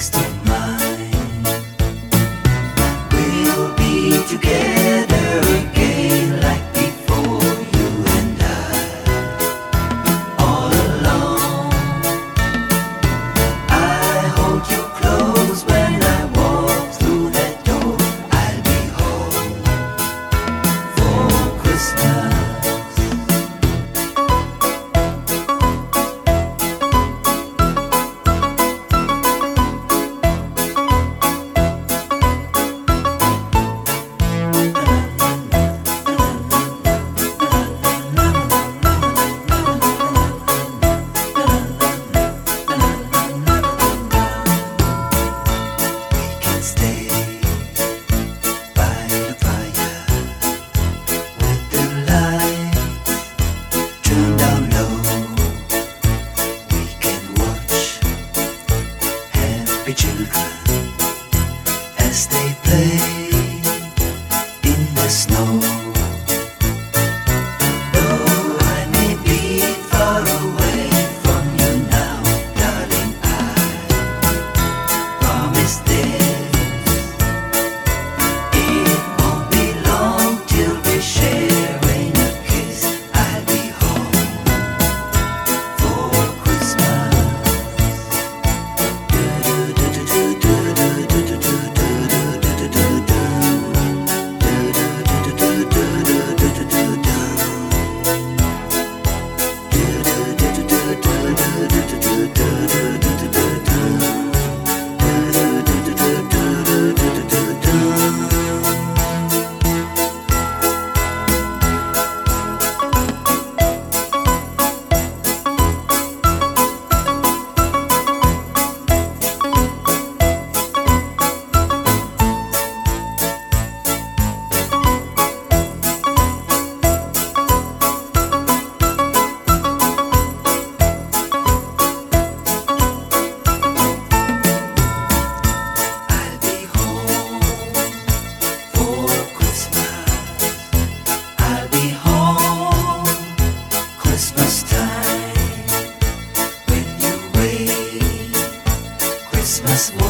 rest of mine. We'll be together again like before, you and I, all alone. I hold you close when I walk through that door. I'll be home for Christmas. Children as they play in the snow. Though I may be far away from you now, darling, I promise this. It won't be long till we're sharing a kiss. I'll be home for Christmas. Christmas